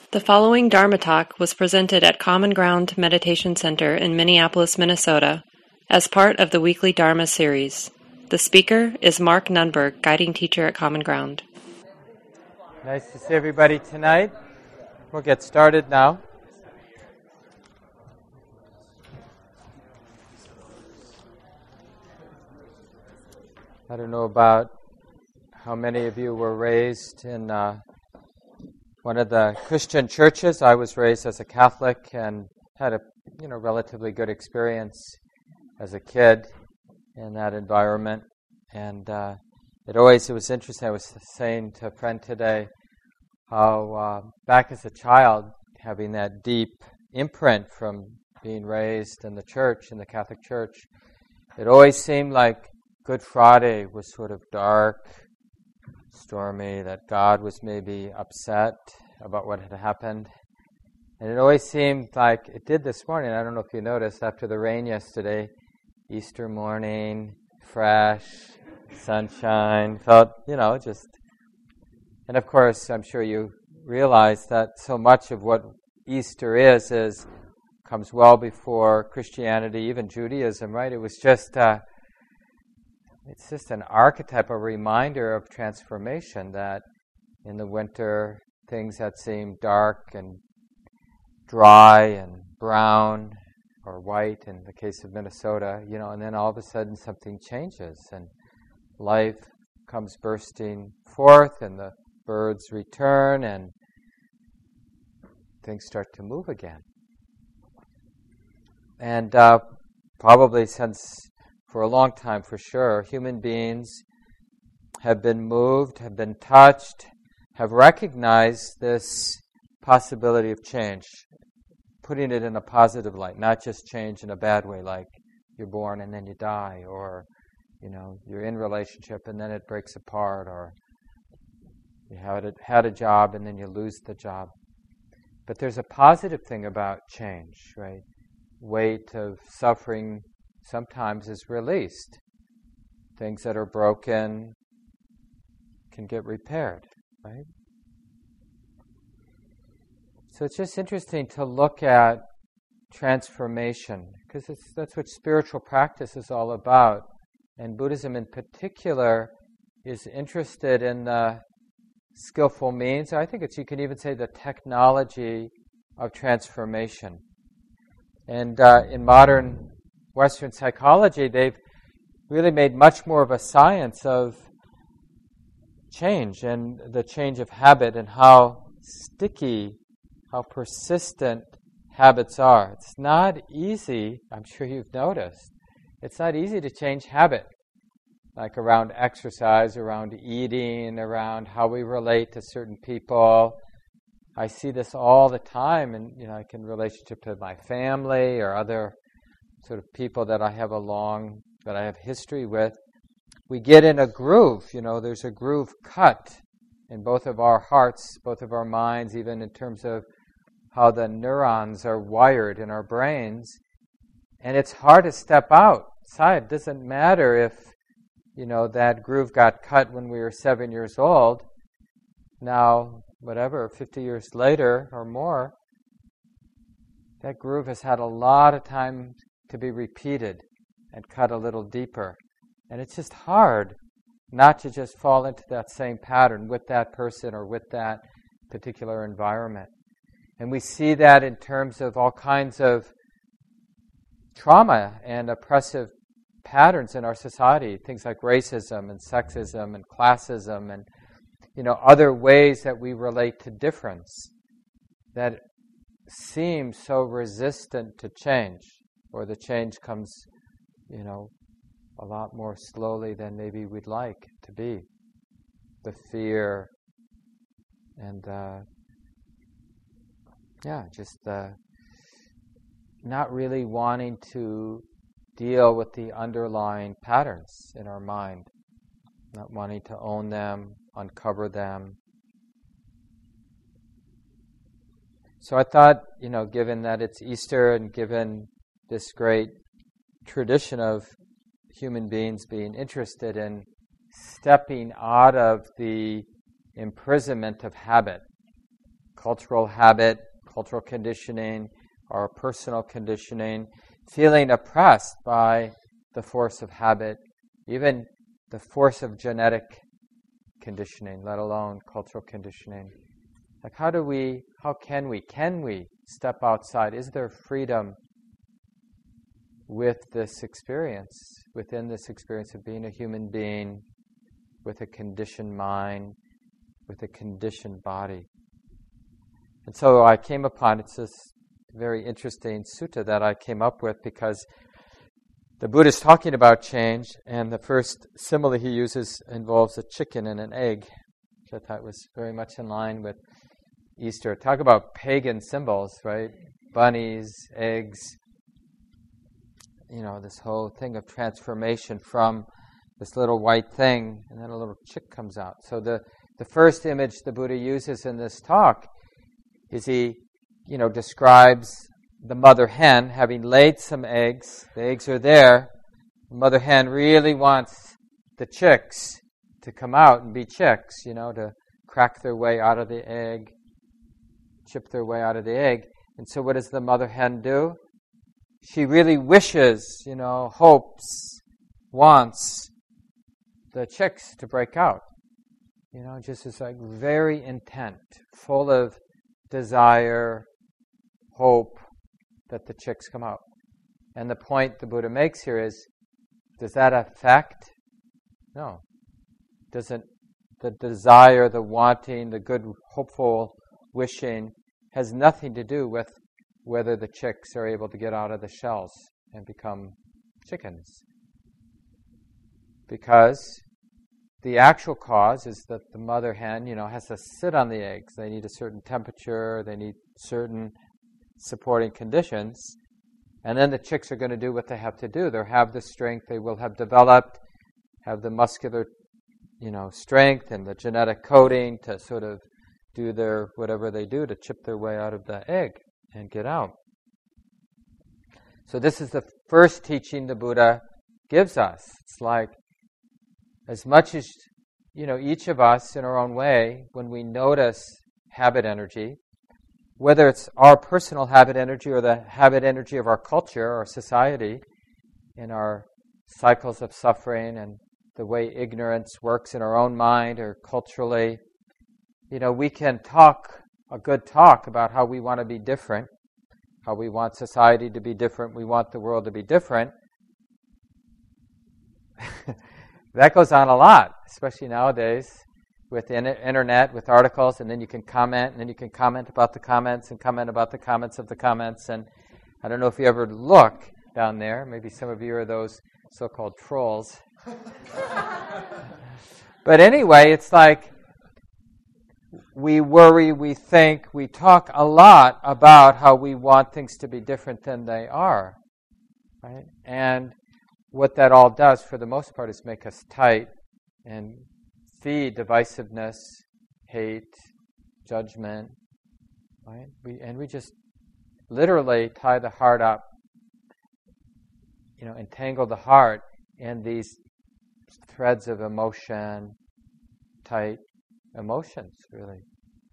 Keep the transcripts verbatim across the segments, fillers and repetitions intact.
The following Dharma talk was presented at Common Ground Meditation Center in Minneapolis, Minnesota, as part of the weekly Dharma series. The speaker is Mark Nunberg, guiding teacher at Common Ground. Nice to see everybody tonight. We'll get started now. I don't know about how many of you were raised in uh, one of the Christian churches. I was raised as a Catholic and had a you know relatively good experience as a kid in that environment. And uh, it always it was interesting. I was saying to a friend today how uh, back as a child, having that deep imprint from being raised in the church, in the Catholic Church, it always seemed like Good Friday was sort of dark, stormy, that God was maybe upset about what had happened. And it always seemed like it did this morning. I don't know if you noticed, after the rain yesterday, Easter morning, fresh, sunshine, felt, you know, just... And of course, I'm sure you realize that so much of what Easter is, is comes well before Christianity, even Judaism, right? It was just... Uh, It's just an archetype, a reminder of transformation, that in the winter, things that seem dark and dry and brown or white in the case of Minnesota, you know, and then all of a sudden something changes and life comes bursting forth and the birds return and things start to move again. And uh, probably since for a long time, for sure, human beings have been moved, have been touched, have recognized this possibility of change, putting it in a positive light, not just change in a bad way, like you're born and then you die, or you know you're in relationship and then it breaks apart, or you had a, had a job and then you lose the job. But there's a positive thing about change, right? Weight of suffering sometimes is released. Things that are broken can get repaired, right? So it's just interesting to look at transformation, because that's what spiritual practice is all about. And Buddhism in particular is interested in the skillful means, I think it's, you can even say, the technology of transformation. And uh, in modern Western psychology, they've really made much more of a science of change and the change of habit and how sticky, how persistent habits are. It's not easy, I'm sure you've noticed, it's not easy to change habit, like around exercise, around eating, around how we relate to certain people. I see this all the time, and you know, like in relationship to my family or other sort of people that I have a long, that I have history with. We get in a groove, you know, there's a groove cut in both of our hearts, both of our minds, even in terms of how the neurons are wired in our brains. And it's hard to step outside. It doesn't matter if, you know, that groove got cut when we were seven years old. Now, whatever, fifty years later or more, that groove has had a lot of time to be repeated and cut a little deeper. And it's just hard not to just fall into that same pattern with that person or with that particular environment. And we see that in terms of all kinds of trauma and oppressive patterns in our society, things like racism and sexism and classism and you know other ways that we relate to difference that seem so resistant to change. Or the change comes, you know, a lot more slowly than maybe we'd like to be. The fear and, uh, yeah, just uh, not really wanting to deal with the underlying patterns in our mind, not wanting to own them, uncover them. So I thought, you know, given that it's Easter and given this great tradition of human beings being interested in stepping out of the imprisonment of habit, cultural habit, cultural conditioning, our personal conditioning, feeling oppressed by the force of habit, even the force of genetic conditioning, let alone cultural conditioning. Like how do we, how can we, can we step outside? Is there freedom with this experience, within this experience of being a human being, with a conditioned mind, with a conditioned body? And so I came upon, it's this very interesting sutta that I came up with because the Buddha is talking about change, and the first simile he uses involves a chicken and an egg, which I thought was very much in line with Easter. Talk about pagan symbols, right? Bunnies, eggs, you know, this whole thing of transformation from this little white thing, and then a little chick comes out. So the, the first image the Buddha uses in this talk is he, you know, describes the mother hen having laid some eggs. The eggs are there. The mother hen really wants the chicks to come out and be chicks, you know, to crack their way out of the egg, chip their way out of the egg. And so what does the mother hen do? She really wishes, you know, hopes, wants the chicks to break out. You know, just is like very intent, full of desire, hope that the chicks come out. And the point the Buddha makes here is, does that affect? No. Doesn't the desire, the wanting, the good, hopeful wishing has nothing to do with whether the chicks are able to get out of the shells and become chickens. Because the actual cause is that the mother hen, you know, has to sit on the eggs. They need a certain temperature, they need certain supporting conditions, and then the chicks are going to do what they have to do. They'll have the strength, they will have developed, have the muscular, you know, strength and the genetic coding to sort of do their, whatever they do to chip their way out of the egg and get out. So this is the first teaching the Buddha gives us. It's like, as much as, you know, each of us in our own way, when we notice habit energy, whether it's our personal habit energy or the habit energy of our culture, our society, in our cycles of suffering and the way ignorance works in our own mind or culturally, you know, we can talk a good talk about how we want to be different, how we want society to be different, we want the world to be different. That goes on a lot, especially nowadays with the internet, with articles, and then you can comment, and then you can comment about the comments and comment about the comments of the comments. And I don't know if you ever look down there. Maybe some of you are those so-called trolls. But anyway, it's like we worry, we think, we talk a lot about how we want things to be different than they are, right? And what that all does, for the most part, is make us tight and feed divisiveness, hate, judgment, right? We and we just literally tie the heart up, you know, entangle the heart in these threads of emotion, tight emotions, really.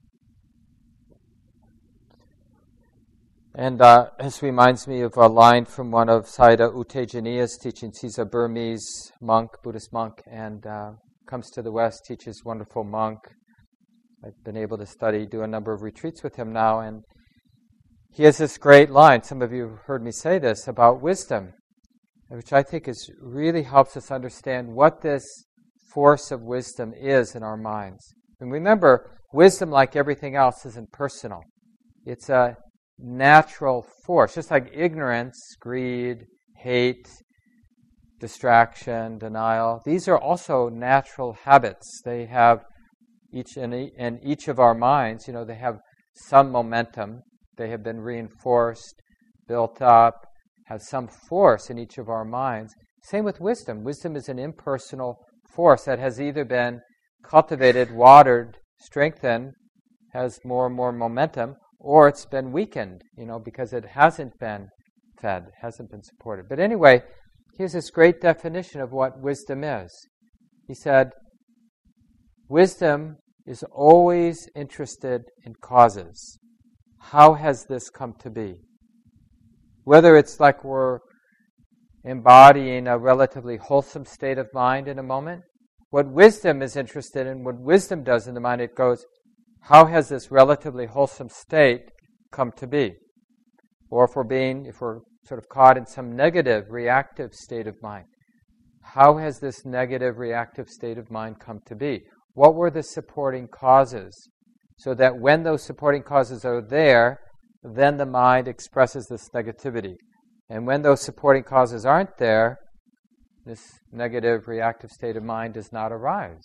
And uh, this reminds me of a line from one of Sayadaw U Tejaniya's teachings. He's a Burmese monk, Buddhist monk, and uh, comes to the West, teaches wonderful monk. I've been able to study, do a number of retreats with him now, and he has this great line, some of you have heard me say this, about wisdom, which I think is really helps us understand what this force of wisdom is in our minds. And remember, wisdom, like everything else, isn't personal. It's a natural force, just like ignorance, greed, hate, distraction, denial. These are also natural habits. They have each in, in each of our minds, you know, they have some momentum. They have been reinforced, built up, have some force in each of our minds. Same with wisdom. Wisdom is an impersonal force that has either been cultivated, watered, strengthened, has more and more momentum, or it's been weakened, you know, because it hasn't been fed, hasn't been supported. But anyway, here's this great definition of what wisdom is. He said, wisdom is always interested in causes. How has this come to be? Whether it's like we're embodying a relatively wholesome state of mind in a moment, what wisdom is interested in, what wisdom does in the mind, it goes, how has this relatively wholesome state come to be? Or if we're being, if we're sort of caught in some negative, reactive state of mind, how has this negative, reactive state of mind come to be? What were the supporting causes? So that when those supporting causes are there, then the mind expresses this negativity. And when those supporting causes aren't there, this negative, reactive state of mind does not arise.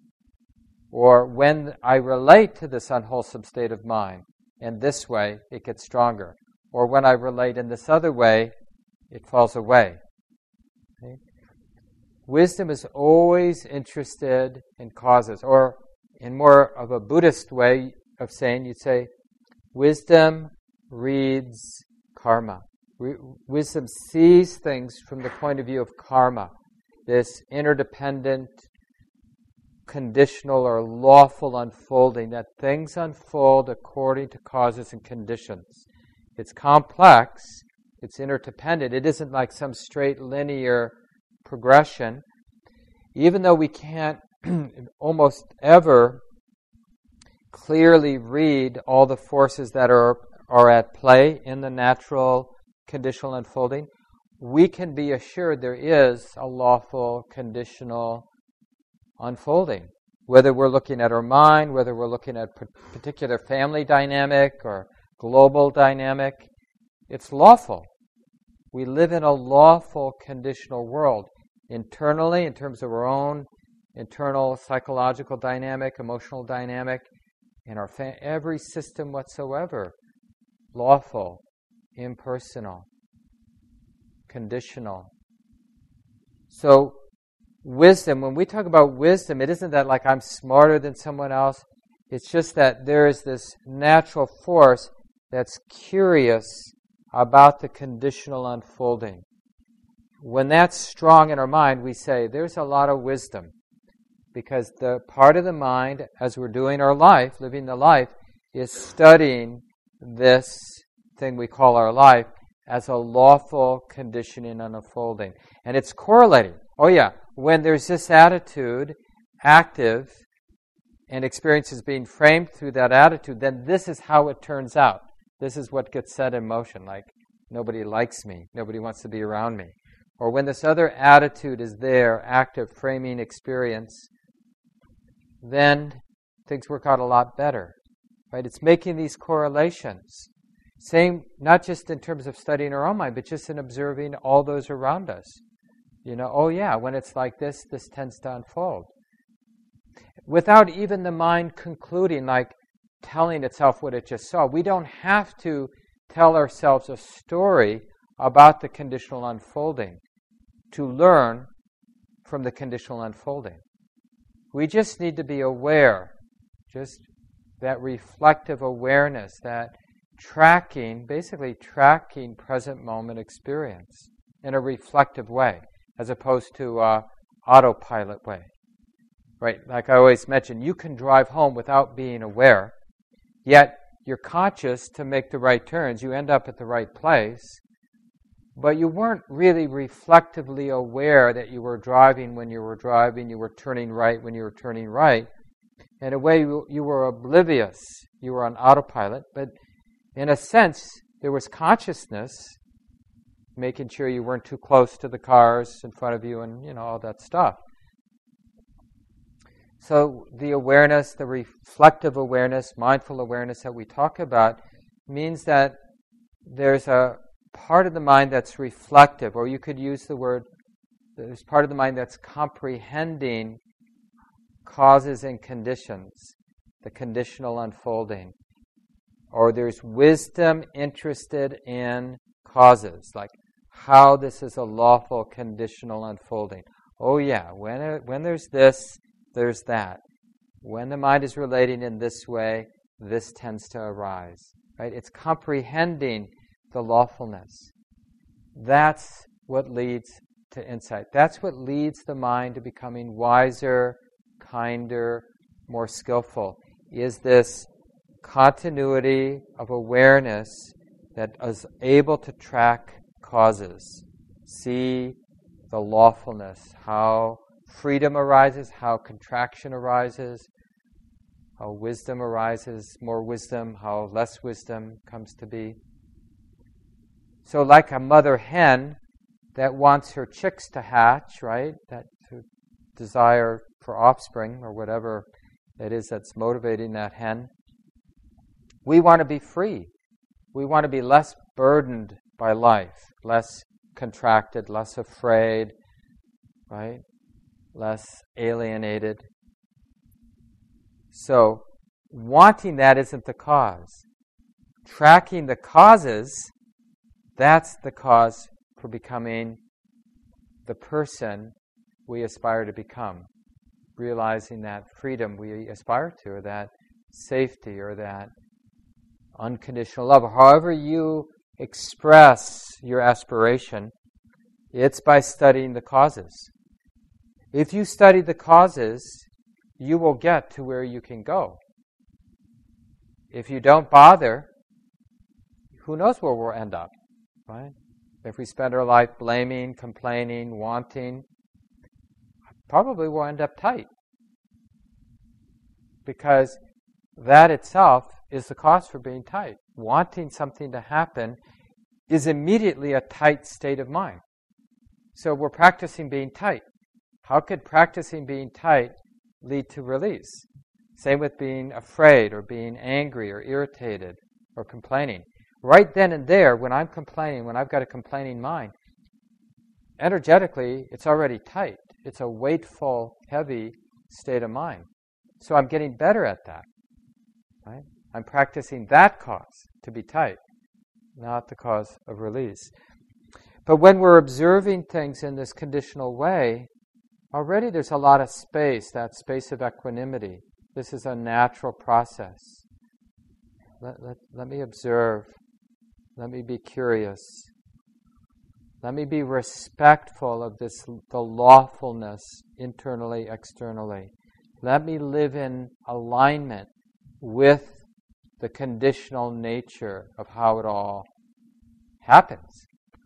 Or when I relate to this unwholesome state of mind, in this way, it gets stronger. Or when I relate in this other way, it falls away. Okay? Wisdom is always interested in causes. Or in more of a Buddhist way of saying, you'd say, wisdom reads karma. Wisdom sees things from the point of view of karma, this interdependent, conditional or lawful unfolding, that things unfold according to causes and conditions. It's complex, it's interdependent, it isn't like some straight linear progression. Even though we can't almost ever clearly read all the forces that are, are at play in the natural conditional unfolding, we can be assured there is a lawful conditional unfolding. Whether we're looking at our mind, whether we're looking at a particular family dynamic or global dynamic, it's lawful. We live in a lawful conditional world. Internally, in terms of our own internal psychological dynamic, emotional dynamic, in our fa- every system whatsoever, lawful, impersonal, conditional. So, wisdom, when we talk about wisdom, it isn't that like I'm smarter than someone else. It's just that there is this natural force that's curious about the conditional unfolding. When that's strong in our mind, we say there's a lot of wisdom. Because the part of the mind, as we're doing our life, living the life, is studying this thing we call our life as a lawful conditioning and unfolding. And it's correlating. Oh yeah, when there's this attitude active and experience is being framed through that attitude, then this is how it turns out. This is what gets set in motion, like nobody likes me, nobody wants to be around me. Or when this other attitude is there, active, framing experience, then things work out a lot better. Right? It's making these correlations. Same, not just in terms of studying our own mind, but just in observing all those around us. You know, oh yeah, when it's like this, this tends to unfold. Without even the mind concluding, like telling itself what it just saw. We don't have to tell ourselves a story about the conditional unfolding to learn from the conditional unfolding. We just need to be aware, just that reflective awareness, that tracking, basically tracking present moment experience in a reflective way, as opposed to uh, autopilot way. Right? Like I always mention, you can drive home without being aware, yet you're conscious to make the right turns. You end up at the right place, but you weren't really reflectively aware that you were driving when you were driving, you were turning right when you were turning right. In a way, you, you were oblivious. You were on autopilot, but in a sense, there was consciousness, making sure you weren't too close to the cars in front of you and, you know, all that stuff. So the awareness, the reflective awareness, mindful awareness that we talk about means that there's a part of the mind that's reflective, or you could use the word, there's part of the mind that's comprehending causes and conditions, the conditional unfolding. Or there's wisdom interested in causes, like how this is a lawful conditional unfolding. Oh yeah, when it, when there's this, there's that. When the mind is relating in this way, this tends to arise. Right? It's comprehending the lawfulness. That's what leads to insight. That's what leads the mind to becoming wiser, kinder, more skillful, is this continuity of awareness that is able to track causes, see the lawfulness, how freedom arises, how contraction arises, how wisdom arises, more wisdom, how less wisdom comes to be. So like a mother hen that wants her chicks to hatch, right, that desire for offspring or whatever it is that's motivating that hen, we want to be free. We want to be less burdened by life, less contracted, less afraid, right? Less alienated. So, wanting that isn't the cause. Tracking the causes, that's the cause for becoming the person we aspire to become. Realizing that freedom we aspire to, or that safety, or that unconditional love, or however you express your aspiration, it's by studying the causes. If you study the causes, you will get to where you can go. If you don't bother, who knows where we'll end up, right? If we spend our life blaming, complaining, wanting, probably we'll end up tight. Because that itself is the cause for being tight. Wanting something to happen is immediately a tight state of mind. So we're practicing being tight. How could practicing being tight lead to release? Same with being afraid or being angry or irritated or complaining. Right then and there, when I'm complaining, when I've got a complaining mind, energetically, it's already tight. It's a weightful, heavy state of mind. So I'm getting better at that. Right? I'm practicing that cause to be tight, not the cause of release. But when we're observing things in this conditional way, already there's a lot of space, that space of equanimity. This is a natural process. Let, let, let me observe. Let me be curious. Let me be respectful of this, the lawfulness internally, externally. Let me live in alignment with the conditional nature of how it all happens.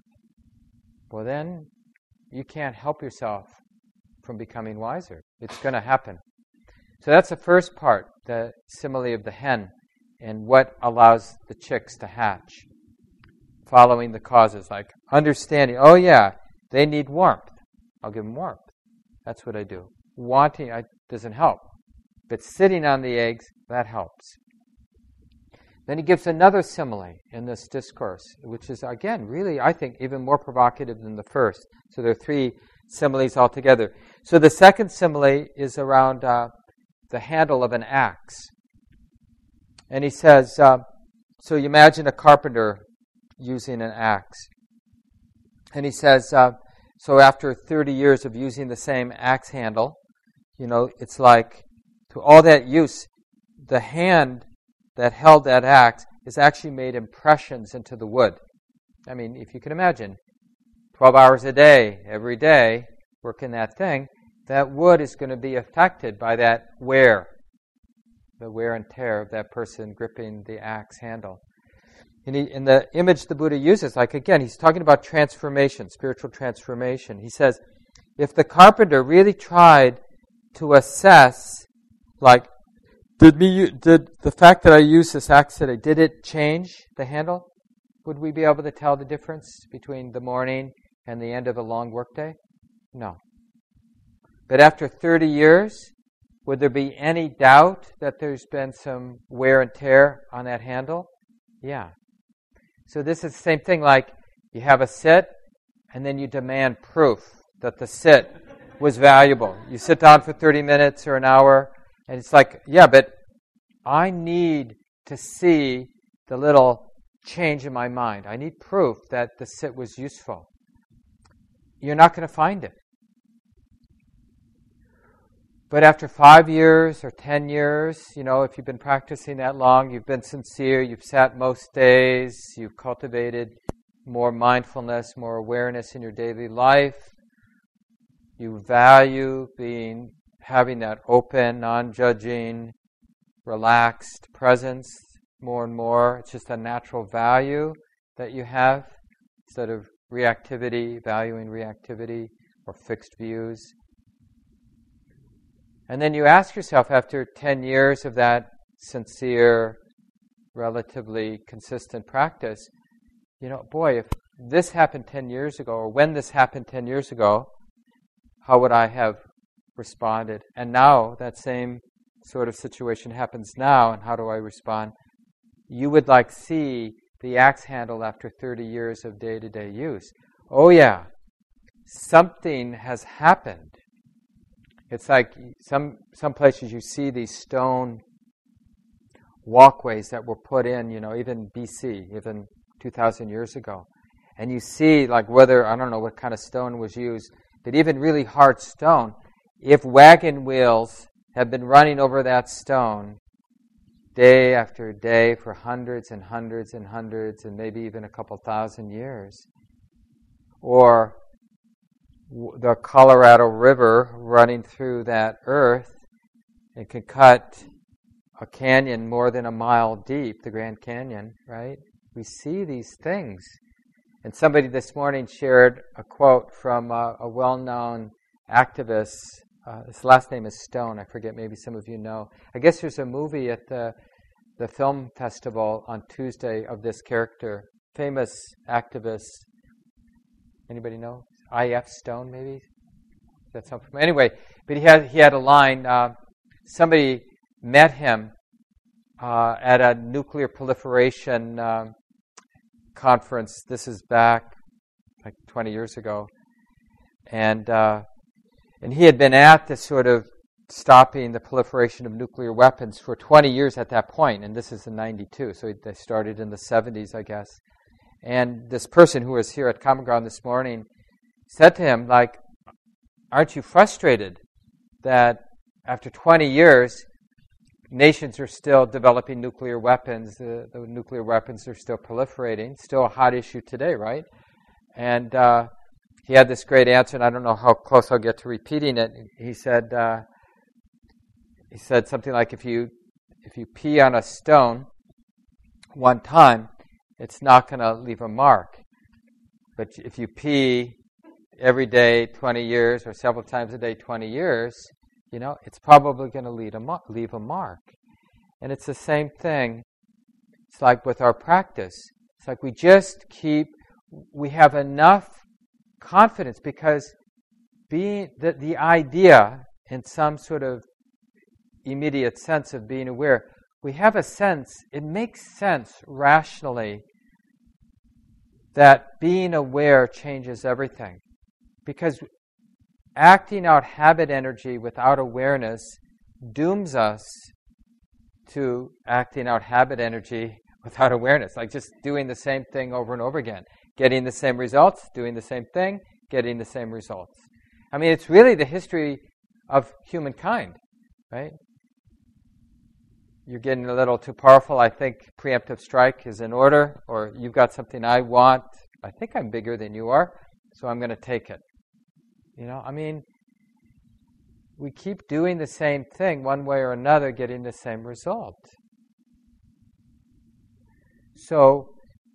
Well, then you can't help yourself from becoming wiser. It's going to happen. So that's the first part, the simile of the hen, and what allows the chicks to hatch. Following the causes, like understanding, oh yeah, they need warmth. I'll give them warmth. That's what I do. Wanting I, doesn't help. But sitting on the eggs, that helps. Then he gives another simile in this discourse, which is, again, really, I think, even more provocative than the first. So there are three similes altogether. So the second simile is around uh, the handle of an axe. And he says, uh, so you imagine a carpenter using an axe. And he says, uh, so after thirty years of using the same axe handle, you know, it's like, to all that use, the hand that held that axe has actually made impressions into the wood. I mean, if you can imagine, twelve hours a day, every day, working that thing, that wood is going to be affected by that wear, the wear and tear of that person gripping the axe handle. And he, in the image the Buddha uses, like again, he's talking about transformation, spiritual transformation. He says, if the carpenter really tried to assess, like, did me, did the fact that I used this axe today, did it change the handle? Would we be able to tell the difference between the morning and the end of a long workday? No. But after thirty years, would there be any doubt that there's been some wear and tear on that handle? Yeah. So this is the same thing, like you have a sit, and then you demand proof that the sit was valuable. You sit down for thirty minutes or an hour, and it's like, yeah, but I need to see the little change in my mind. I need proof that the sit was useful. You're not going to find it. But after five years or ten years, you know, if you've been practicing that long, you've been sincere, you've sat most days, you've cultivated more mindfulness, more awareness in your daily life, you value being having that open, non-judging, relaxed presence more and more. It's just a natural value that you have instead of reactivity, valuing reactivity or fixed views. And then you ask yourself, after ten years of that sincere, relatively consistent practice, you know, boy, if this happened ten years ago, or when this happened ten years ago, how would I have responded? And now that same sort of situation happens now, and how do I respond? You would like see the axe handle after thirty years of day-to-day use. Oh yeah, something has happened. It's like some some places you see these stone walkways that were put in, you know, even B C, even two thousand years ago. And you see, like, whether, I don't know what kind of stone was used, but even really hard stone, if wagon wheels have been running over that stone day after day for hundreds and hundreds and hundreds and maybe even a couple thousand years, or the Colorado River running through that earth, it can cut a canyon more than a mile deep, the Grand Canyon, right? We see these things. And somebody this morning shared a quote from a, a well-known activist. Uh, his last name is Stone. I forget, maybe some of you know. I guess there's a movie at the the film festival on Tuesday of this character. Famous activist. Anybody know? I F Stone, maybe? That's something. Anyway, but he had he had a line. Uh, somebody met him uh, at a nuclear proliferation uh, conference. This is back like twenty years ago, and uh, and he had been at this sort of stopping the proliferation of nuclear weapons for twenty years at that point, and this is in ninety-two, so they started in the seventies, I guess. And this person who was here at Common Ground this morning said to him, like, aren't you frustrated that after twenty years, nations are still developing nuclear weapons, the, the nuclear weapons are still proliferating, still a hot issue today, right? And uh, he had this great answer, and I don't know how close I'll get to repeating it. He said, uh, he said something like, if you if you pee on a stone one time, it's not going to leave a mark. But if you pee every day, twenty years, or several times a day, twenty years, you know, it's probably going to leave a mar- leave a mark. And it's the same thing. It's like with our practice. It's like we just keep, we have enough confidence because being the, the idea in some sort of immediate sense of being aware, we have a sense, it makes sense rationally that being aware changes everything. Because acting out habit energy without awareness dooms us to acting out habit energy without awareness, like just doing the same thing over and over again, getting the same results, doing the same thing, getting the same results. I mean, it's really the history of humankind, right? You're getting a little too powerful. I think preemptive strike is in order, or you've got something I want. I think I'm bigger than you are, so I'm going to take it. You know, I mean, we keep doing the same thing one way or another, getting the same result. So,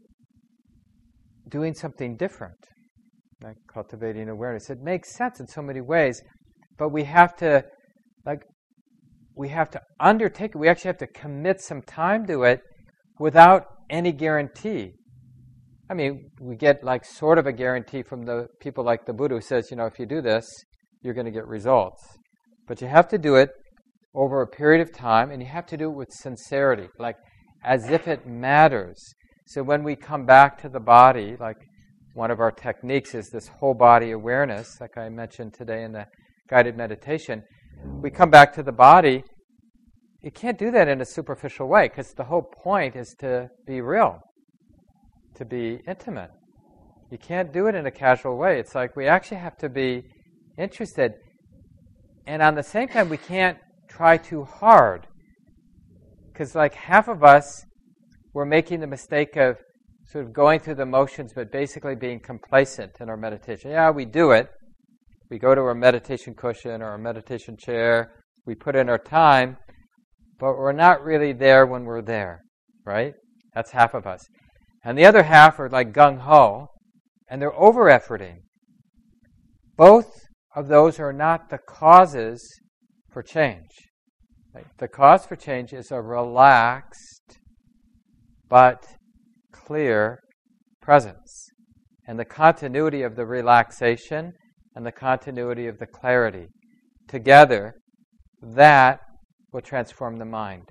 doing something different, like cultivating awareness, it makes sense in so many ways, but we have to, like, we have to undertake it. We actually have to commit some time to it without any guarantee. I mean, we get like sort of a guarantee from the people like the Buddha who says, you know, if you do this, you're going to get results. But you have to do it over a period of time, and you have to do it with sincerity, like as if it matters. So when we come back to the body, like one of our techniques is this whole body awareness, like I mentioned today in the guided meditation. We come back to the body, you can't do that in a superficial way, because the whole point is to be real, to be intimate. You can't do it in a casual way. It's like we actually have to be interested. And on the same time, we can't try too hard. Because like half of us, we're making the mistake of sort of going through the motions, but basically being complacent in our meditation. Yeah, we do it, We go to our meditation cushion or our meditation chair, we put in our time, but we're not really there when we're there, right? That's half of us. And the other half are like gung-ho, and they're over-efforting. Both of those are not the causes for change. Right? The cause for change is a relaxed but clear presence. And the continuity of the relaxation and the continuity of the clarity. Together, that will transform the mind.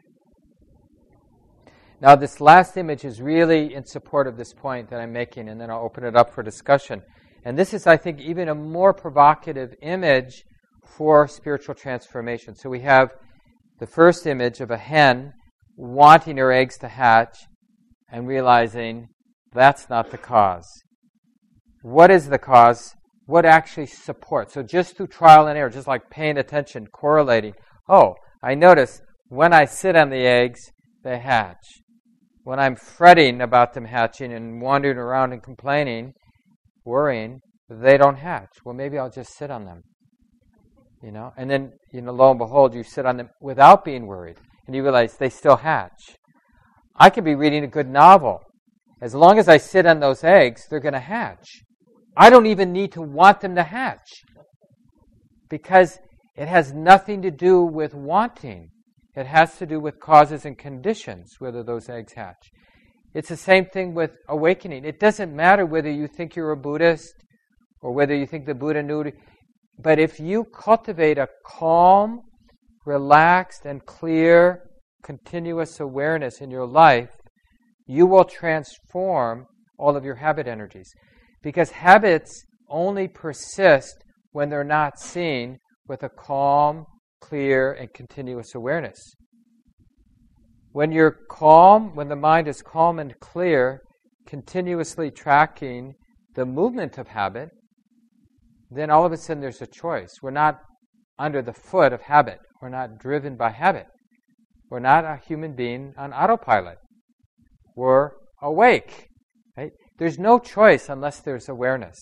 Now, this last image is really in support of this point that I'm making, and then I'll open it up for discussion. And this is, I think, even a more provocative image for spiritual transformation. So we have the first image of a hen wanting her eggs to hatch and realizing that's not the cause. What is the cause? What actually supports? So just through trial and error, just like paying attention, correlating. Oh, I notice when I sit on the eggs, they hatch. When I'm fretting about them hatching and wandering around and complaining, worrying, they don't hatch. Well, maybe I'll just sit on them. You know, and then, you know, lo and behold, you sit on them without being worried, and you realize they still hatch. I could be reading a good novel. As long as I sit on those eggs, they're going to hatch. I don't even need to want them to hatch, because it has nothing to do with wanting. It has to do with causes and conditions, whether those eggs hatch. It's the same thing with awakening. It doesn't matter whether you think you're a Buddhist or whether you think the Buddha knew it. But if you cultivate a calm, relaxed, and clear, continuous awareness in your life, you will transform all of your habit energies. Because habits only persist when they're not seen with a calm, clear, and continuous awareness. When you're calm, when the mind is calm and clear, continuously tracking the movement of habit, then all of a sudden there's a choice. We're not under the foot of habit. We're not driven by habit. We're not a human being on autopilot. We're awake. Right? There's no choice unless there's awareness.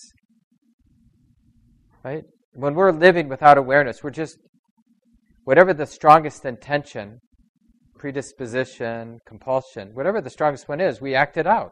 Right? When we're living without awareness, we're just, whatever the strongest intention, predisposition, compulsion, whatever the strongest one is, we act it out.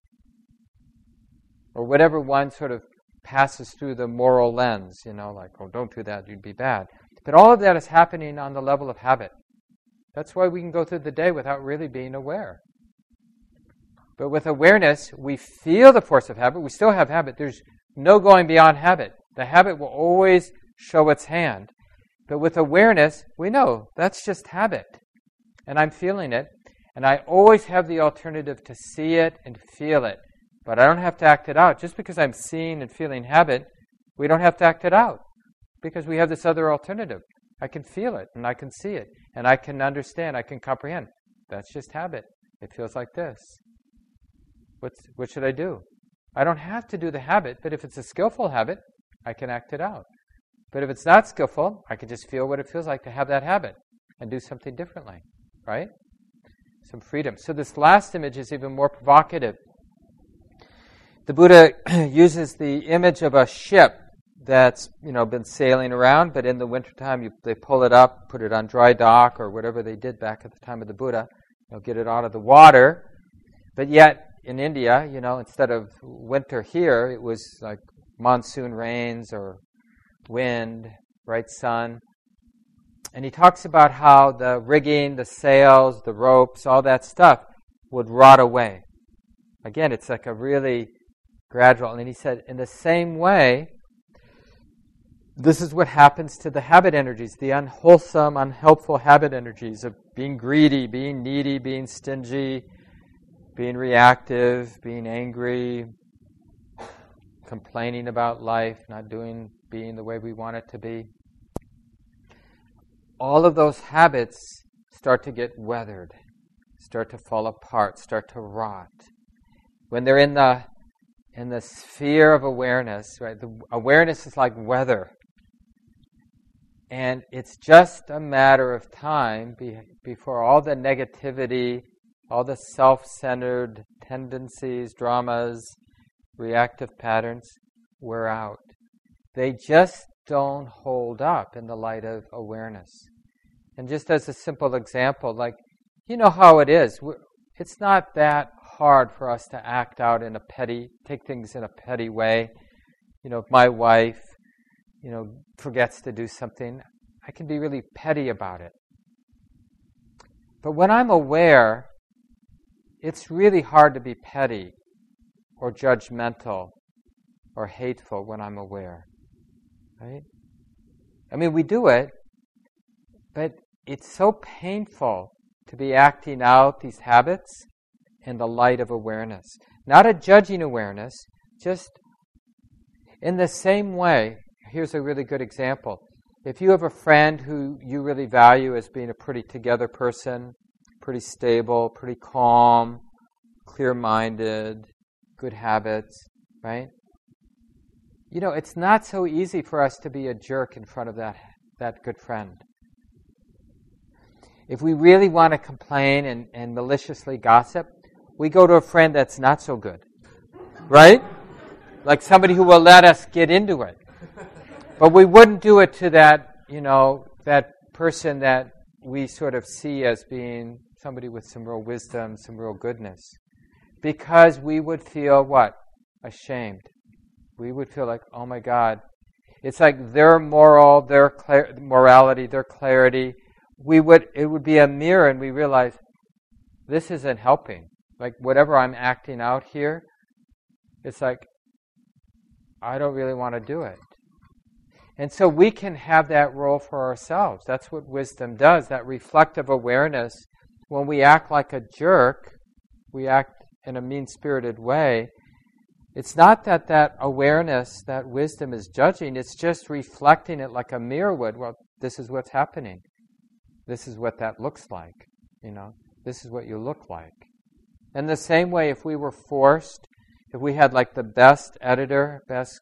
Or whatever one sort of passes through the moral lens, you know, like, oh, don't do that, you'd be bad. But all of that is happening on the level of habit. That's why we can go through the day without really being aware. But with awareness, we feel the force of habit. We still have habit. There's no going beyond habit. The habit will always show its hand. But with awareness, we know that's just habit. And I'm feeling it. And I always have the alternative to see it and feel it. But I don't have to act it out. Just because I'm seeing and feeling habit, we don't have to act it out. Because we have this other alternative. I can feel it and I can see it. And I can understand, I can comprehend. That's just habit. It feels like this. What's, what should I do? I don't have to do the habit, but if it's a skillful habit, I can act it out. But if it's not skillful, I can just feel what it feels like to have that habit and do something differently. Right? Some freedom. So this last image is even more provocative. The Buddha uses the image of a ship that's, you know, been sailing around, but in the wintertime you, they pull it up, put it on dry dock or whatever they did back at the time of the Buddha. They'll get it out of the water. But yet in India, you know, instead of winter here, it was like monsoon rains or wind, bright sun. And he talks about how the rigging, the sails, the ropes, all that stuff would rot away. Again, it's like a really gradual. And he said, in the same way, this is what happens to the habit energies, the unwholesome, unhelpful habit energies of being greedy, being needy, being stingy, being reactive, being angry, complaining about life, not doing, being the way we want it to be. All of those habits start to get weathered, start to fall apart, start to rot. When they're in the in the sphere of awareness, right? The awareness is like weather. And it's just a matter of time be, before all the negativity, all the self-centered tendencies, dramas, reactive patterns wear out. They just don't hold up in the light of awareness. And just as a simple example, like, you know how it is. We're, it's not that hard for us to act out in a petty, take things in a petty way. You know, if my wife, you know, forgets to do something, I can be really petty about it. But when I'm aware, it's really hard to be petty or judgmental or hateful when I'm aware. Right? I mean, we do it, but it's so painful to be acting out these habits in the light of awareness. Not a judging awareness, just in the same way. Here's a really good example. If you have a friend who you really value as being a pretty together person, pretty stable, pretty calm, clear-minded, good habits, right? You know, it's not so easy for us to be a jerk in front of that, that good friend. If we really want to complain and, and maliciously gossip, we go to a friend that's not so good, right? Like somebody who will let us get into it. But we wouldn't do it to that, you know, that person that we sort of see as being somebody with some real wisdom, some real goodness. Because we would feel what? Ashamed. We would feel like, oh my God. It's like their moral, their clar- morality, their clarity. We would, it would be a mirror and we realize this isn't helping. Like whatever I'm acting out here, it's like, I don't really want to do it. And so we can have that role for ourselves. That's what wisdom does, that reflective awareness. When we act like a jerk, we act in a mean-spirited way. It's not that that awareness, that wisdom is judging. It's just reflecting it like a mirror would. Well, this is what's happening. This is what that looks like. You know, this is what you look like. And the same way, if we were forced, if we had like the best editor, best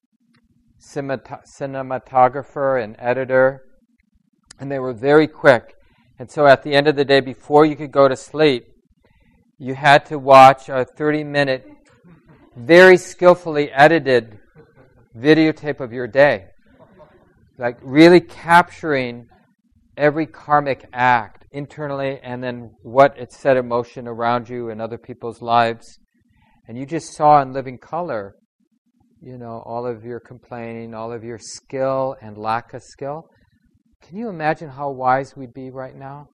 cinematographer and editor, and they were very quick. And so at the end of the day, before you could go to sleep, you had to watch a thirty-minute, very skillfully edited videotape of your day. Like really capturing every karmic act internally and then what it set in motion around you and other people's lives. And you just saw in living color, you know, all of your complaining, all of your skill and lack of skill. Can you imagine how wise we'd be right now?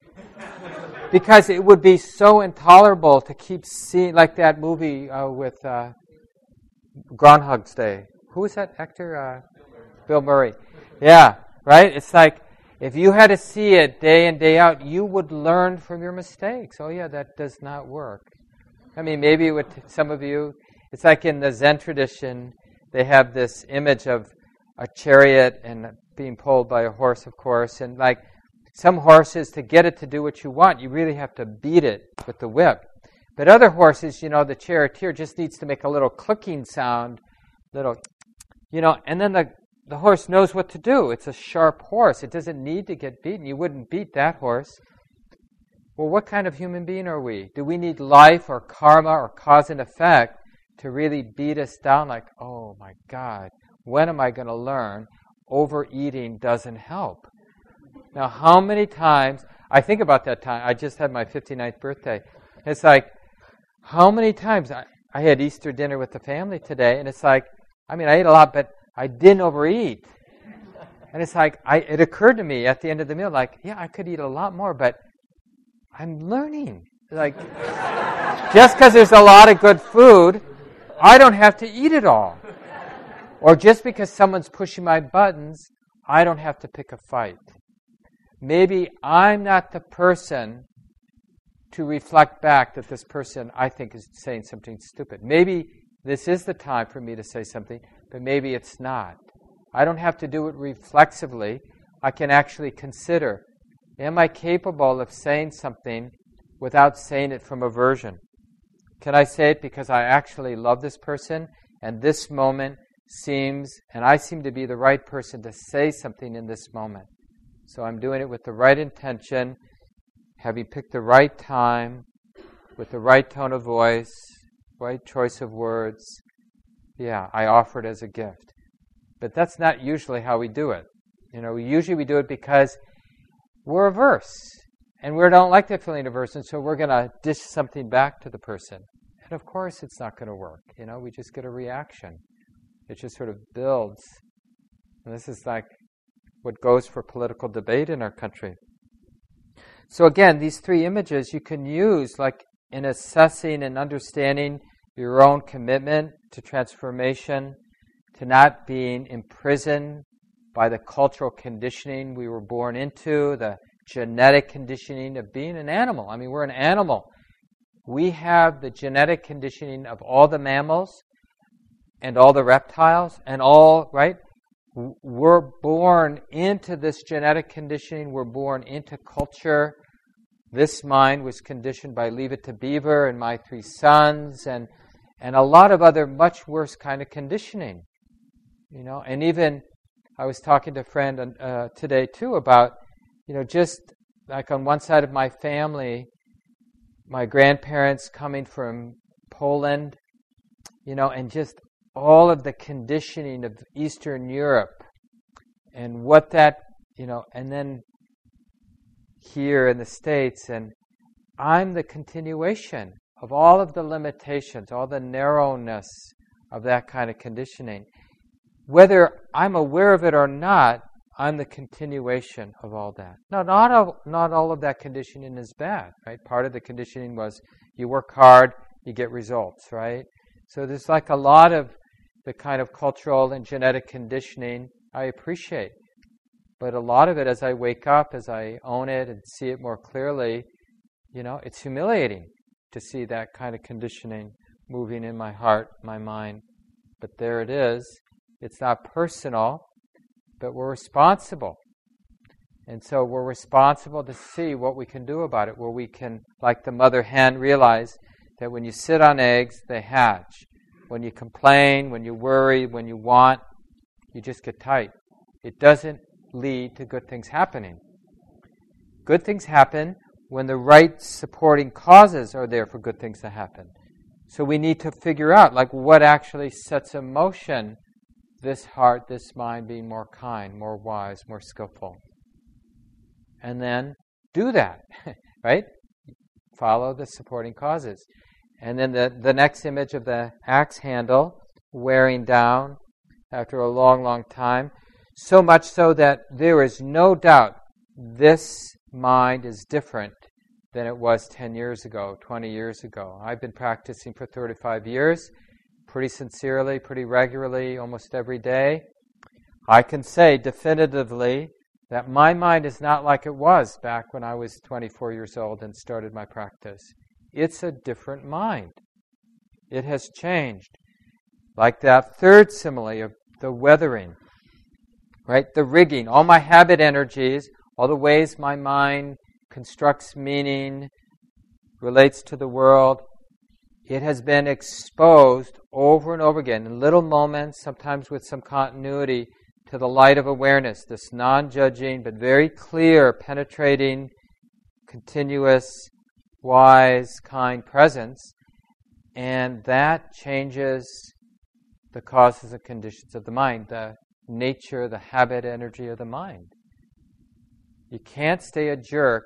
Because it would be so intolerable to keep seeing, like that movie uh, with uh, Groundhog's Day. Who was that actor? Uh, Bill Murray. Yeah, right? It's like, if you had to see it day in, day out, you would learn from your mistakes. Oh yeah, that does not work. I mean, maybe it would, some of you, it's like in the Zen tradition, they have this image of a chariot and being pulled by a horse, of course. And like some horses, to get it to do what you want, you really have to beat it with the whip. But other horses, you know, the charioteer just needs to make a little clicking sound, little, you know, and then the, the horse knows what to do. It's a sharp horse. It doesn't need to get beaten. You wouldn't beat that horse. Well, what kind of human being are we? Do we need life or karma or cause and effect to really beat us down like, oh my God, when am I going to learn overeating doesn't help? Now, how many times, I think about that time, I just had my fifty-ninth birthday. It's like, how many times, I, I had Easter dinner with the family today, and it's like, I mean, I ate a lot, but I didn't overeat. And it's like, I, it occurred to me at the end of the meal, like, yeah, I could eat a lot more, but I'm learning. Like, just because there's a lot of good food, I don't have to eat it all. Or just because someone's pushing my buttons, I don't have to pick a fight. Maybe I'm not the person to reflect back that this person, I think, is saying something stupid. Maybe this is the time for me to say something, but maybe it's not. I don't have to do it reflexively. I can actually consider, am I capable of saying something without saying it from aversion? Can I say it because I actually love this person, and this moment seems, and I seem to be the right person to say something in this moment. So I'm doing it with the right intention, having picked the right time, with the right tone of voice, right choice of words. Yeah, I offer it as a gift. But that's not usually how we do it. You know, usually we do it because we're averse. And we don't like that feeling of aversion, so we're going to dish something back to the person. And of course it's not going to work. You know, we just get a reaction. It just sort of builds. And this is like what goes for political debate in our country. So again, these three images you can use like in assessing and understanding your own commitment to transformation, to not being imprisoned by the cultural conditioning we were born into, the genetic conditioning of being an animal. I mean, we're an animal. We have the genetic conditioning of all the mammals and all the reptiles and all, right? We're born into this genetic conditioning. We're born into culture. This mind was conditioned by Leave It to Beaver and My Three Sons and, and a lot of other much worse kind of conditioning. You know, and even I was talking to a friend uh, today too about, you know, just like on one side of my family, my grandparents coming from Poland, you know, and just all of the conditioning of Eastern Europe and what that, you know, and then here in the States, and I'm the continuation of all of the limitations, all the narrowness of that kind of conditioning. Whether I'm aware of it or not, I'm the continuation of all that. Now, not all, not all of that conditioning is bad, right? Part of the conditioning was you work hard, you get results, right? So there's like a lot of the kind of cultural and genetic conditioning I appreciate. But a lot of it, as I wake up, as I own it and see it more clearly, you know, it's humiliating to see that kind of conditioning moving in my heart, my mind. But there it is. It's not personal, but we're responsible. And so we're responsible to see what we can do about it, where we can, like the mother hen, realize that when you sit on eggs, they hatch. When you complain, when you worry, when you want, you just get tight. It doesn't lead to good things happening. Good things happen when the right supporting causes are there for good things to happen. So we need to figure out, like, what actually sets in motion this heart, this mind being more kind, more wise, more skillful. And then do that, right? Follow the supporting causes. And then the, the next image of the axe handle wearing down after a long, long time. So much so that there is no doubt this mind is different than it was ten years ago, twenty years ago. I've been practicing for thirty-five years, pretty sincerely, pretty regularly, almost every day. I can say definitively that my mind is not like it was back when I was twenty-four years old and started my practice. It's a different mind. It has changed. Like that third simile of the weathering, right? The rigging, all my habit energies, all the ways my mind constructs meaning, relates to the world, it has been exposed over and over again in little moments, sometimes with some continuity, to the light of awareness, this non-judging but very clear, penetrating, continuous, wise, kind presence. And that changes the causes and conditions of the mind, the nature, the habit energy of the mind. You can't stay a jerk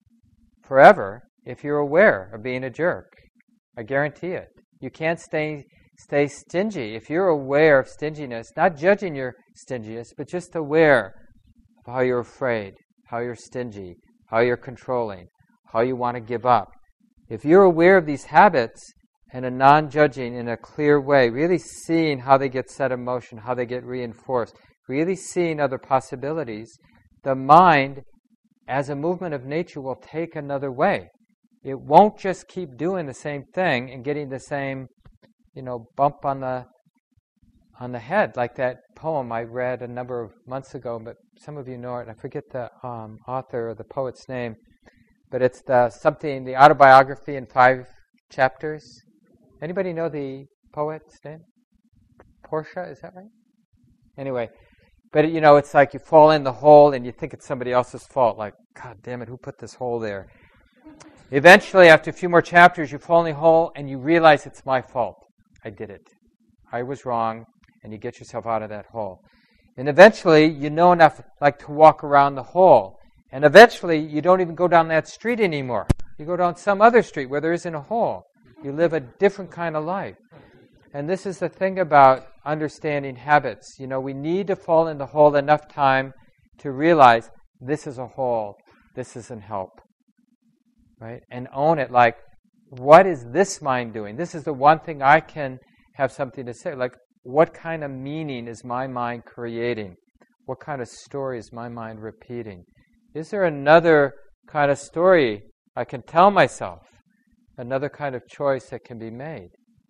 forever if you're aware of being a jerk. I guarantee it. You can't stay stay stingy if you're aware of stinginess, not judging your stinginess, but just aware of how you're afraid, how you're stingy, how you're controlling, how you want to give up. If you're aware of these habits in a non-judging, in a clear way, really seeing how they get set in motion, how they get reinforced, really seeing other possibilities, the mind, as a movement of nature, will take another way. It won't just keep doing the same thing and getting the same, you know, bump on the on the head, like that poem I read a number of months ago, but some of you know it. I forget the um, author or the poet's name, but it's the something, the autobiography in five chapters. Anybody know the poet's name? Portia, is that right? Anyway, but you know, it's like you fall in the hole and you think it's somebody else's fault. Like, God damn it, who put this hole there? Eventually, after a few more chapters, you fall in the hole and you realize it's my fault. I did it. I was wrong, and you get yourself out of that hole. And eventually, you know enough like to walk around the hole. And eventually, you don't even go down that street anymore. You go down some other street where there isn't a hole. You live a different kind of life. And this is the thing about understanding habits. You know, we need to fall in the hole enough time to realize this is a hole, this isn't help. Right? And own it like, what is this mind doing? This is the one thing I can have something to say. Like, what kind of meaning is my mind creating? What kind of story is my mind repeating? Is there another kind of story I can tell myself? Another kind of choice that can be made?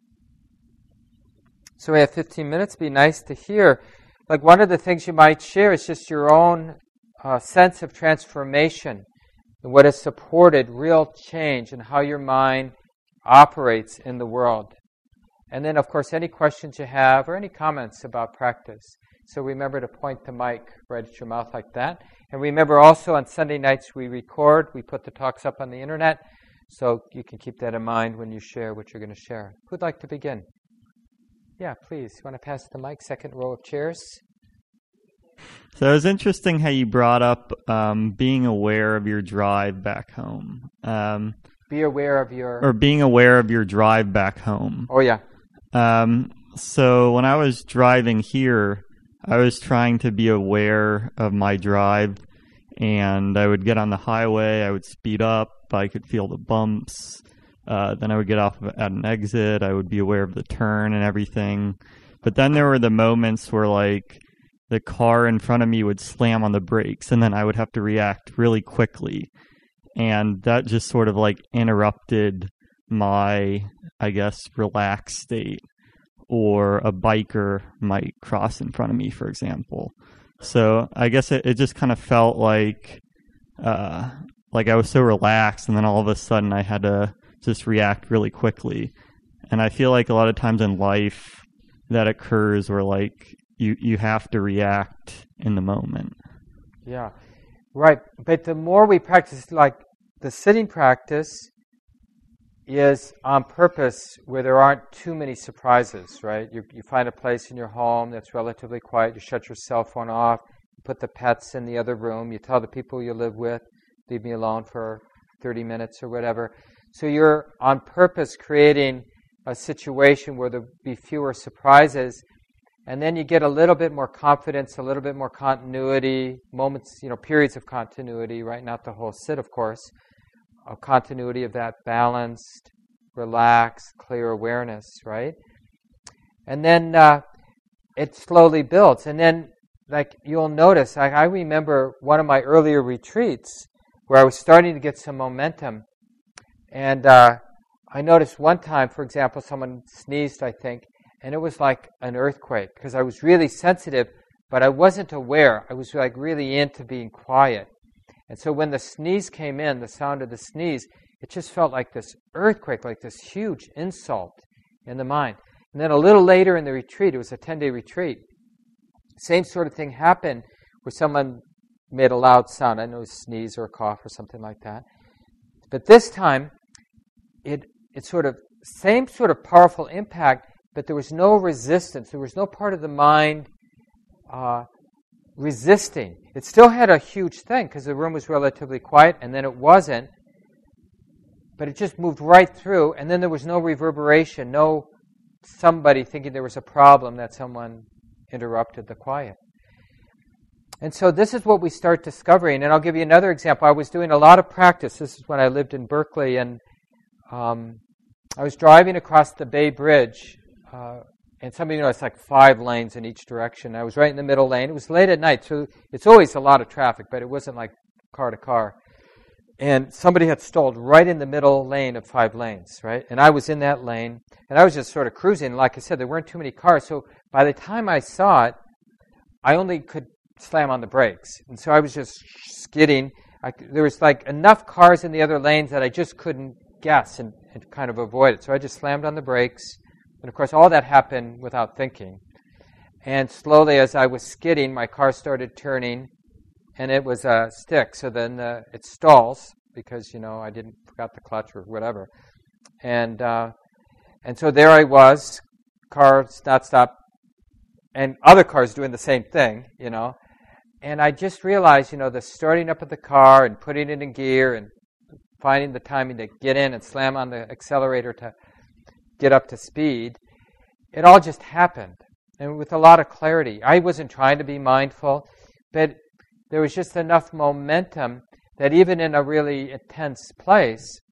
So we have fifteen minutes. It'd be nice to hear. Like, one of the things you might share is just your own uh, sense of transformation and what has supported real change in how your mind operates in the world. And then, of course, any questions you have or any comments about practice. So remember to point the mic right at your mouth like that. And remember also on Sunday nights we record. We put the talks up on the internet. So you can keep that in mind when you share what you're going to share. Who'd like to begin? Yeah, please. You want to pass the mic? Second row of chairs. So it was interesting how you brought up um, being aware of your drive back home. Um, Be aware of your... Or being aware of your drive back home. Oh, yeah. Um, so when I was driving here, I was trying to be aware of my drive, and I would get on the highway, I would speed up, I could feel the bumps, uh, then I would get off at an exit, I would be aware of the turn and everything. But then there were the moments where, like, the car in front of me would slam on the brakes, and then I would have to react really quickly. And that just sort of, like, interrupted my, I guess, relaxed state. Or a biker might cross in front of me, for example. So I guess it, it just kind of felt like uh, like I was so relaxed, and then all of a sudden I had to just react really quickly. And I feel like a lot of times in life that occurs where like you, you have to react in the moment. Yeah, right. But the more we practice, like the sitting practice is on purpose where there aren't too many surprises, right? You you find a place in your home that's relatively quiet, you shut your cell phone off, you put the pets in the other room, you tell the people you live with, leave me alone for thirty minutes or whatever. So you're on purpose creating a situation where there'll be fewer surprises, and then you get a little bit more confidence, a little bit more continuity, moments, you know, periods of continuity, right? Not the whole sit, of course. A continuity of that balanced, relaxed, clear awareness, right? And then uh, it slowly builds. And then, like, you'll notice, I, I remember one of my earlier retreats where I was starting to get some momentum. And uh, I noticed one time, for example, someone sneezed, I think, and it was like an earthquake because I was really sensitive, but I wasn't aware. I was like really into being quiet. And so when the sneeze came in, the sound of the sneeze, it just felt like this earthquake, like this huge insult in the mind. And then a little later in the retreat, it was a ten-day retreat, same sort of thing happened where someone made a loud sound. I know a sneeze or a cough or something like that. But this time, it it sort of, same sort of powerful impact, but there was no resistance. There was no part of the mind uh, resisting. It still had a huge thing because the room was relatively quiet, and then it wasn't. But it just moved right through, and then there was no reverberation, no somebody thinking there was a problem that someone interrupted the quiet. And so this is what we start discovering. And I'll give you another example. I was doing a lot of practice. This is when I lived in Berkeley, and um, I was driving across the Bay Bridge. Uh, and some of you know it's like five lanes in each direction. I was right in the middle lane. It was late at night, so it's always a lot of traffic, but it wasn't like car to car. And somebody had stalled right in the middle lane of five lanes, right? And I was in that lane, and I was just sort of cruising. Like I said, there weren't too many cars, so by the time I saw it, I only could slam on the brakes. And so I was just skidding. I, there was like enough cars in the other lanes that I just couldn't guess and, and kind of avoid it. So I just slammed on the brakes. And of course, all that happened without thinking. And slowly, as I was skidding, my car started turning, and it was a stick. So then uh, it stalls because, you know, I didn't forgot the clutch or whatever. And uh, and so there I was, car not stop. and other cars doing the same thing, you know. And I just realized, you know, the starting up of the car and putting it in gear and finding the timing to get in and slam on the accelerator to get up to speed, it all just happened, and with a lot of clarity. I wasn't trying to be mindful, but there was just enough momentum that even in a really intense place,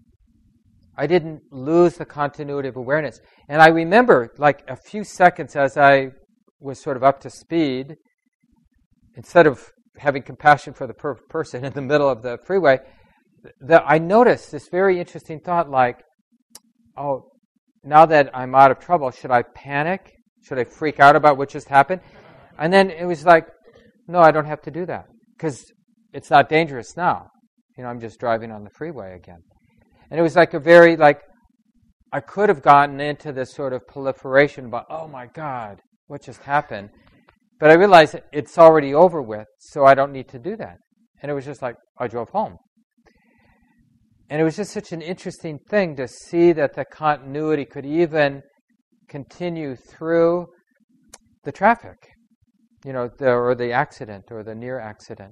I didn't lose the continuity of awareness. And I remember, like a few seconds as I was sort of up to speed, instead of having compassion for the per- person in the middle of the freeway, the, I noticed this very interesting thought like, oh, now that I'm out of trouble, should I panic? Should I freak out about what just happened? And then it was like, no, I don't have to do that because it's not dangerous now. You know, I'm just driving on the freeway again. And it was like a very, like, I could have gotten into this sort of proliferation about, oh my God, what just happened? But I realized it's already over with, so I don't need to do that. And it was just like, I drove home. And it was just such an interesting thing to see that the continuity could even continue through the traffic, you know, the, or the accident or the near accident.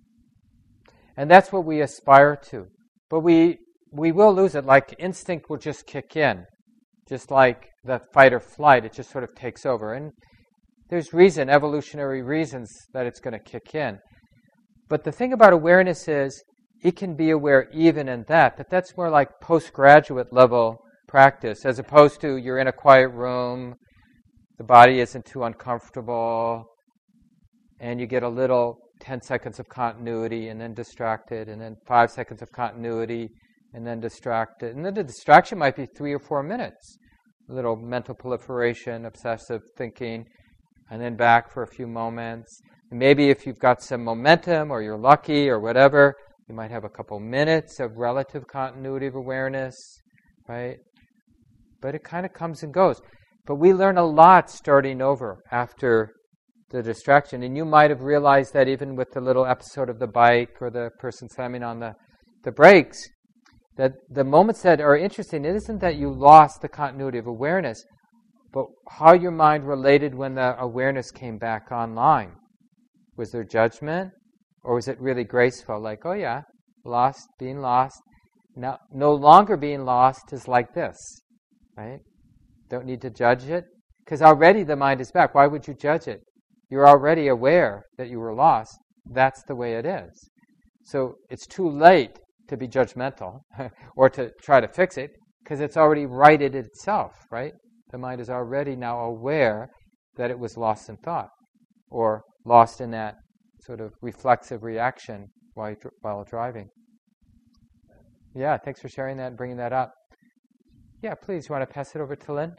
And that's what we aspire to. But we we will lose it, like instinct will just kick in. Just like the fight or flight, it just sort of takes over. And there's reason, evolutionary reasons that it's going to kick in. But the thing about awareness is, it can be aware even in that, but that's more like postgraduate level practice, as opposed to you're in a quiet room, the body isn't too uncomfortable, and you get a little ten seconds of continuity and then distracted, and then five seconds of continuity and then distracted. And then the distraction might be three or four minutes. A little mental proliferation, obsessive thinking, and then back for a few moments. And maybe if you've got some momentum or you're lucky or whatever, you might have a couple minutes of relative continuity of awareness, right? But it kind of comes and goes. But we learn a lot starting over after the distraction. And you might have realized that even with the little episode of the bike or the person slamming on the, the brakes, that the moments that are interesting, it isn't that you lost the continuity of awareness, but how your mind related when the awareness came back online. Was there judgment? Or was it really graceful? Like, oh yeah, lost, being lost. Now, no longer being lost is like this, right? Don't need to judge it. Because already the mind is back. Why would you judge it? You're already aware that you were lost. That's the way it is. So it's too late to be judgmental or to try to fix it because it's already righted itself, right? The mind is already now aware that it was lost in thought or lost in that sort of reflexive reaction while while driving. Yeah, thanks for sharing that and bringing that up. Yeah, please, you want to pass it over to Lynn?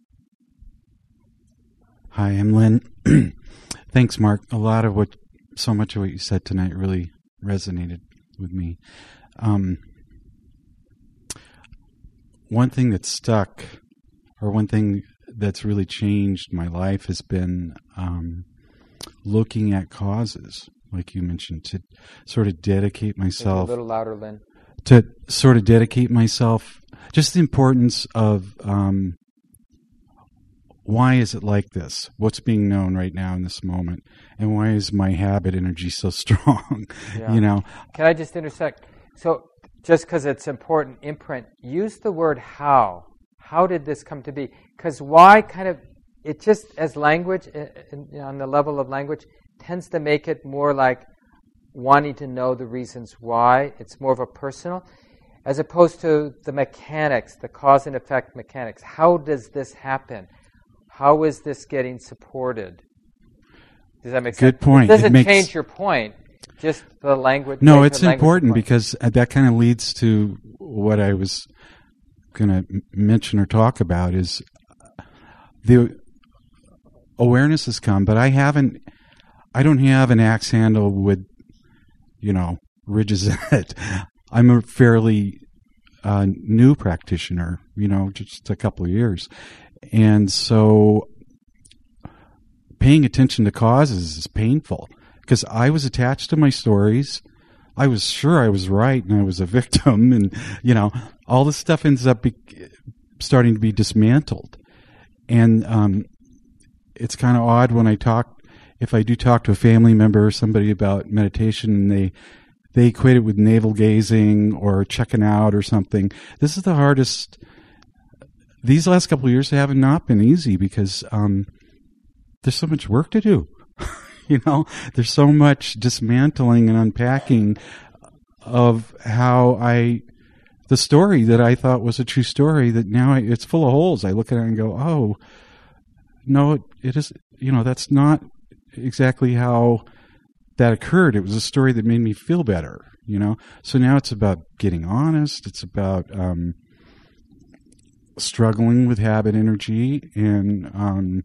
Hi, I'm Lynn. Thanks, Mark. A lot of what, so much of what you said tonight really resonated with me. Um, one thing that stuck, or one thing that's really changed my life has been um, looking at causes, like you mentioned, to sort of dedicate myself. A little louder, Lynn. To sort of dedicate myself, just the importance of um, why is it like this? What's being known right now in this moment? And why is my habit energy so strong? Yeah. You know. Can I just intersect? So just because it's important, imprint, use the word how. How did this come to be? Because why kind of, it just as language, in, in, on the level of language, tends to make it more like wanting to know the reasons why. It's more of a personal, as opposed to the mechanics, the cause and effect mechanics. How does this happen? How is this getting supported? Does that make sense? Good point. It doesn't it makes, change your point, just the language. No, it's important because that kind of leads to what I was going to m- mention or talk about is the awareness has come, but I haven't, I don't have an axe handle with, you know, ridges in it. I'm a fairly uh, new practitioner, you know, just a couple of years. And so paying attention to causes is painful because I was attached to my stories. I was sure I was right and I was a victim, and, you know, all this stuff ends up be- starting to be dismantled. And um, it's kind of odd when I talk, if I do talk to a family member or somebody about meditation, and they they equate it with navel gazing or checking out or something. This is the hardest. These last couple of years have not been easy because um, there's so much work to do. You know, there's so much dismantling and unpacking of how I, the story that I thought was a true story, that now I, it's full of holes. I look at it and go, oh, no, it, it is, you know, that's not exactly how that occurred. It was a story that made me feel better, you know. So now it's about getting honest. It's about um, struggling with habit energy, and um,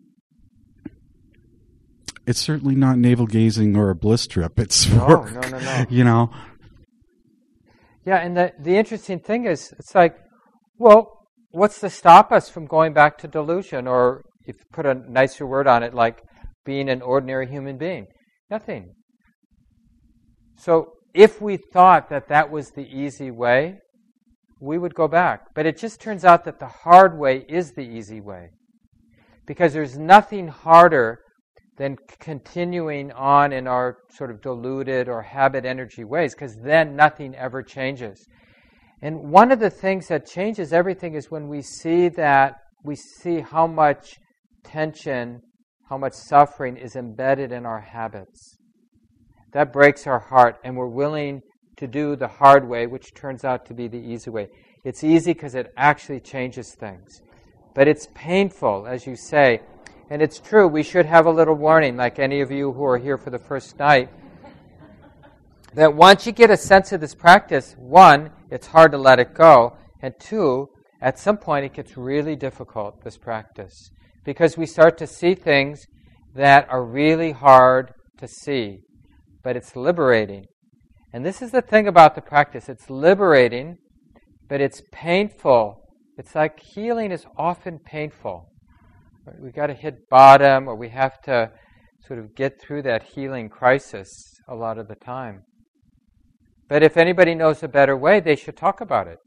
it's certainly not navel gazing or a bliss trip. It's no, work, no, no, no. You know. Yeah, and the the interesting thing is, it's like, well, what's to stop us from going back to delusion, or if you put a nicer word on it, like being an ordinary human being? Nothing. So if we thought that that was the easy way, we would go back. But it just turns out that the hard way is the easy way. Because there's nothing harder than continuing on in our sort of diluted or habit energy ways, because then nothing ever changes. And one of the things that changes everything is when we see that, we see how much tension, how much suffering is embedded in our habits. That breaks our heart, and we're willing to do the hard way, which turns out to be the easy way. It's easy because it actually changes things. But it's painful, as you say. And it's true, we should have a little warning, like any of you who are here for the first night, that once you get a sense of this practice, one, it's hard to let it go, and two, at some point it gets really difficult, this practice, because we start to see things that are really hard to see. But it's liberating. And this is the thing about the practice. It's liberating, but it's painful. It's like healing is often painful. We've got to hit bottom, or we have to sort of get through that healing crisis a lot of the time. But if anybody knows a better way, they should talk about it.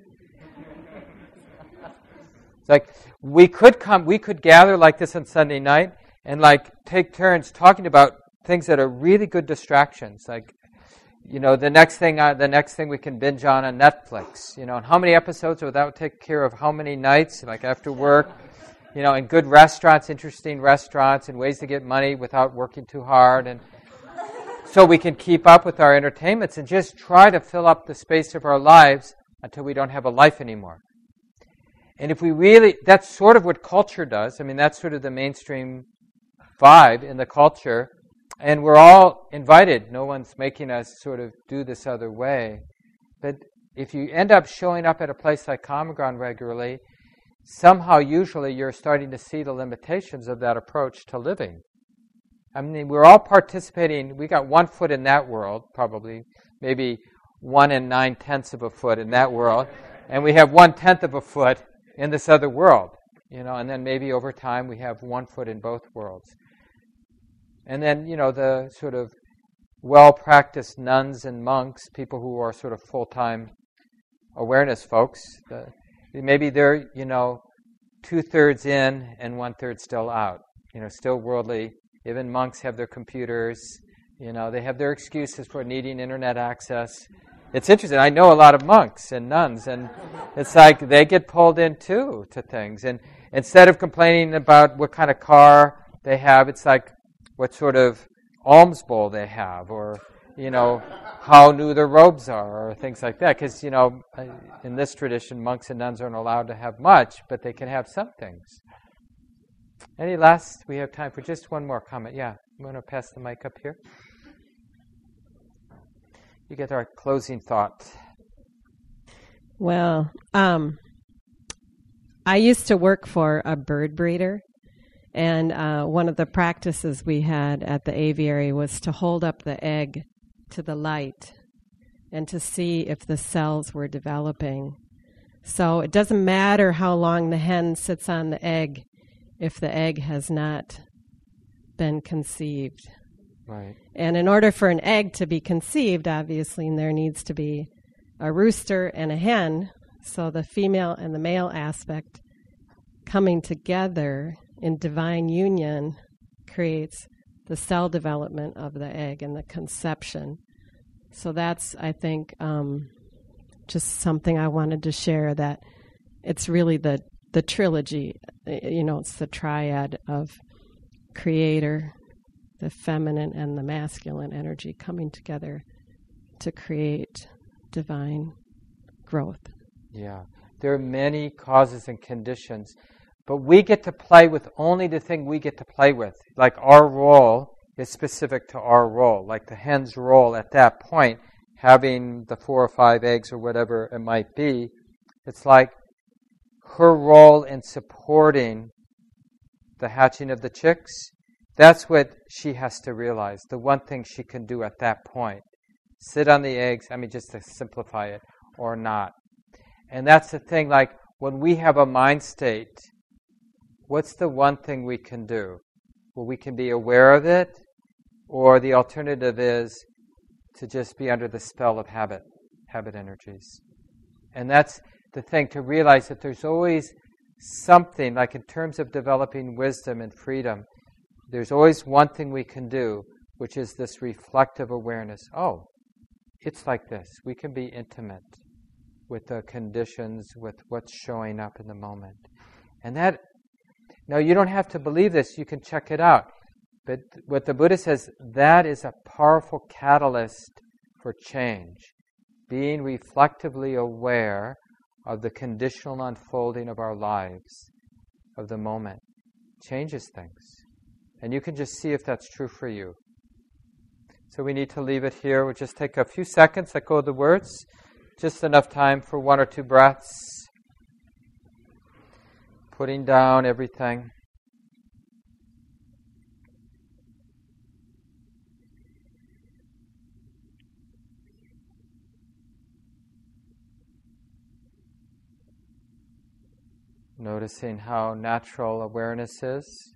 It's like we could come, we could gather like this on Sunday night and like take turns talking about things that are really good distractions, like, you know, the next thing uh, the next thing we can binge on on Netflix, you know, and how many episodes would that take care of how many nights, like after work, you know, and good restaurants, interesting restaurants, and ways to get money without working too hard, and so we can keep up with our entertainments and just try to fill up the space of our lives until we don't have a life anymore. And if we really, that's sort of what culture does. I mean, that's sort of the mainstream vibe in the culture. And we're all invited. No one's making us sort of do this other way. But if you end up showing up at a place like Common Ground regularly, somehow usually you're starting to see the limitations of that approach to living. I mean, we're all participating. We got one foot in that world, probably, maybe one and nine tenths of a foot in that world, and we have one tenth of a foot in this other world, you know, and then maybe over time we have one foot in both worlds. And then, you know, the sort of well-practiced nuns and monks, people who are sort of full-time awareness folks, the, maybe they're, you know, two-thirds in and one-third still out, you know, still worldly. Even monks have their computers, you know, they have their excuses for needing internet access. It's interesting. I know a lot of monks and nuns, and it's like they get pulled in too to things. And instead of complaining about what kind of car they have, it's like what sort of alms bowl they have, or, you know, how new their robes are, or things like that. Because, you know, in this tradition, monks and nuns aren't allowed to have much, but they can have some things. Any last? We have time for just one more comment. Yeah, I'm going to pass the mic up here. You get our closing thought. Well, um, I used to work for a bird breeder, and uh, one of the practices we had at the aviary was to hold up the egg to the light and to see if the cells were developing. So it doesn't matter how long the hen sits on the egg if the egg has not been conceived. Right. And in order for an egg to be conceived, obviously, there needs to be a rooster and a hen, so the female and the male aspect coming together in divine union creates the cell development of the egg and the conception. So that's, I think, um, just something I wanted to share, that it's really the, the trilogy, you know, it's the triad of creator, the feminine, and the masculine energy coming together to create divine growth. Yeah. There are many causes and conditions, but we get to play with only the thing we get to play with. Like our role is specific to our role. Like the hen's role at that point, having the four or five eggs or whatever it might be, it's like her role in supporting the hatching of the chicks, that's what she has to realize. The one thing she can do at that point. Sit on the eggs, I mean, just to simplify it, or not. And that's the thing, like when we have a mind state, what's the one thing we can do? Well, we can be aware of it, or the alternative is to just be under the spell of habit, habit energies. And that's the thing, to realize that there's always something, like in terms of developing wisdom and freedom, there's always one thing we can do, which is this reflective awareness. Oh, it's like this. We can be intimate with the conditions, with what's showing up in the moment. And that, now you don't have to believe this, you can check it out. But what the Buddha says, that is a powerful catalyst for change. Being reflectively aware of the conditional unfolding of our lives, of the moment, changes things. And you can just see if that's true for you. So we need to leave it here. We'll just take a few seconds, echo the words. Just enough time for one or two breaths. Putting down everything. Noticing how natural awareness is.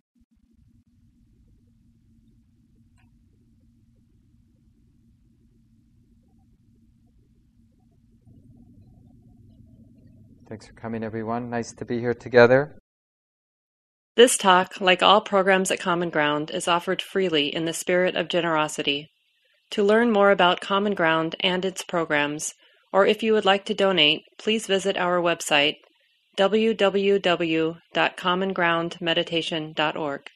Thanks for coming, everyone. Nice to be here together. This talk, like all programs at Common Ground, is offered freely in the spirit of generosity. To learn more about Common Ground and its programs, or if you would like to donate, please visit our website, w w w dot common ground meditation dot org.